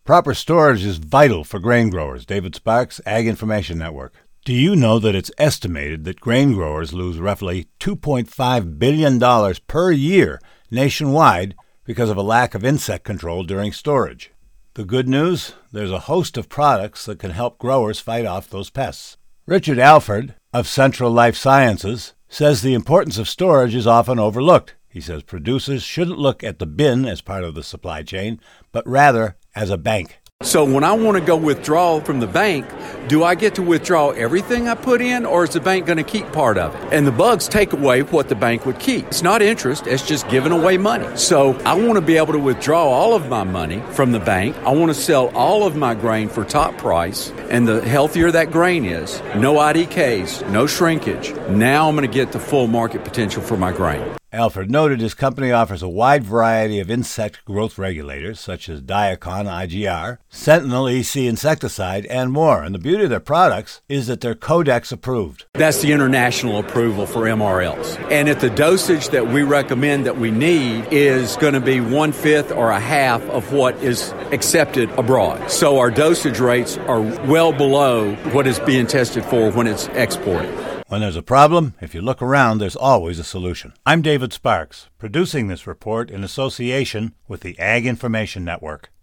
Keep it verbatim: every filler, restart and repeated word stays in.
Proper storage is vital for grain growers. David Sparks, Ag Information Network. Do you know that it's estimated that grain growers lose roughly two point five billion dollars per year nationwide because of a lack of insect control during storage? The good news? There's a host of products that can help growers fight off those pests. Richard Alford of Central Life Sciences says the importance of storage is often overlooked. He says producers shouldn't look at the bin as part of the supply chain, but rather as a bank. So when I want to go withdraw from the bank, do I get to withdraw everything I put in, or is the bank going to keep part of it? And the bugs take away what the bank would keep. It's not interest, it's just giving away money. So I want to be able to withdraw all of my money from the bank. I want to sell all of my grain for top price, and the healthier that grain is, no I D Ks, no shrinkage, now I'm going to get the full market potential for my grain. Alford noted his company offers a wide variety of insect growth regulators, such as Diacon I G R, Sentinel E C insecticide, and more. And the beauty of their products is that they're Codex approved. That's the international approval for M R Ls. And at the dosage that we recommend that we need is going to be one-fifth or a half of what is accepted abroad. So our dosage rates are well below what is being tested for when it's exported. When there's a problem, if you look around, there's always a solution. I'm David Sparks, producing this report in association with the Ag Information Network.